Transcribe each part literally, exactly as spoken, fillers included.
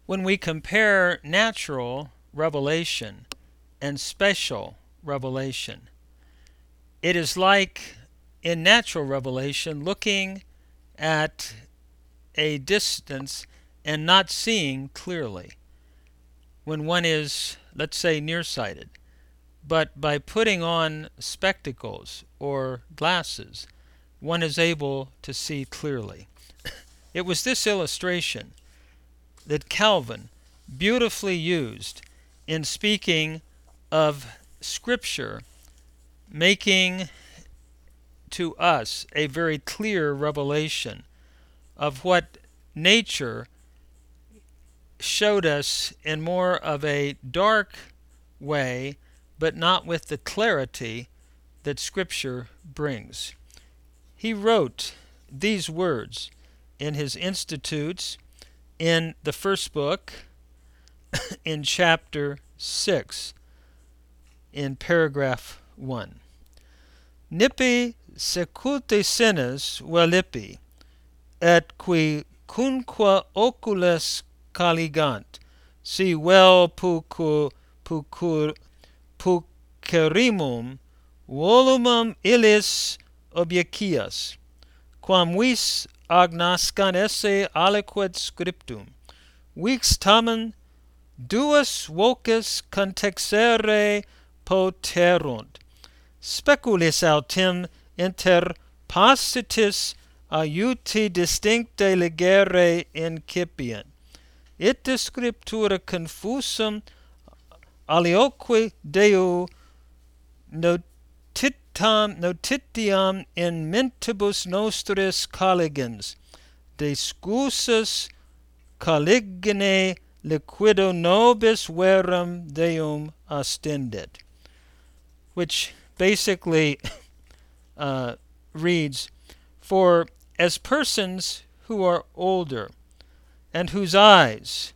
When we compare natural revelation and special revelation, it is like in natural revelation looking at a distance and not seeing clearly when one is, let's say, nearsighted. But by putting on spectacles or glasses, one is able to see clearly. It was this illustration that Calvin beautifully used in speaking of Scripture making to us a very clear revelation of what nature showed us in more of a dark way, but not with the clarity that Scripture brings. He wrote these words in his Institutes in the first book, in chapter six, in paragraph one. Nipi seculte senes velipi, et qui cunque ocules caligant, si vel pucur, pucur, pucerimum volumam illis obiecias, quam vis agnoscan esse aliquid scriptum, vix tamen duas voces contexere poterunt, speculis autem inter positis aiuti distincte legere incipient, it de scriptura confusum alioque Deo notitam, notitiam in mentibus nostris colligens, de scusus colligine liquido nobis verum Deum ostendit, which basically uh, reads, for as persons who are older and whose eyes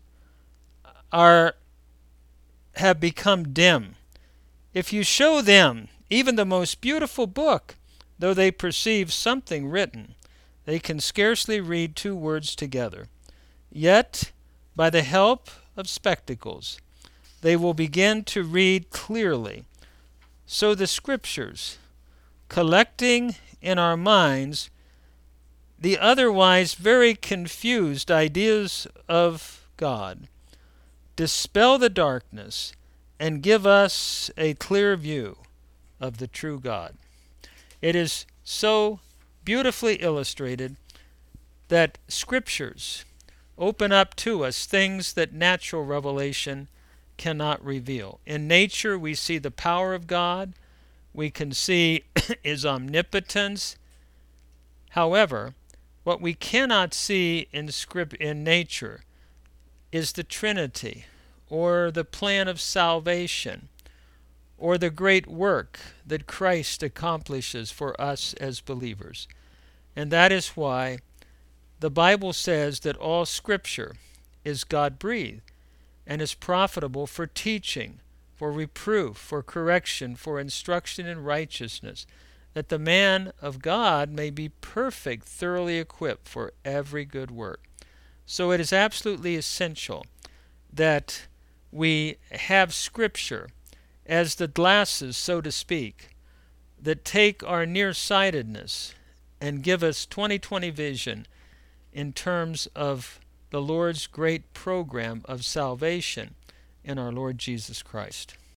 are have become dim, if you show them even the most beautiful book, though they perceive something written, they can scarcely read two words together. Yet, by the help of spectacles, they will begin to read clearly. So the Scriptures, collecting in our minds the otherwise very confused ideas of God, dispel the darkness and give us a clear view of the true God. It is so beautifully illustrated that Scriptures open up to us things that natural revelation cannot reveal. In nature, we see the power of God. We can see His omnipotence. However, what we cannot see in script in nature is the Trinity, or the plan of salvation, or the great work that Christ accomplishes for us as believers. And that is why the Bible says that all Scripture is God-breathed and is profitable for teaching, for reproof, for correction, for instruction in righteousness, that the man of God may be perfect, thoroughly equipped for every good work. So it is absolutely essential that we have Scripture as the glasses, so to speak, that take our nearsightedness and give us twenty twenty vision in terms of the Lord's great program of salvation in our Lord Jesus Christ.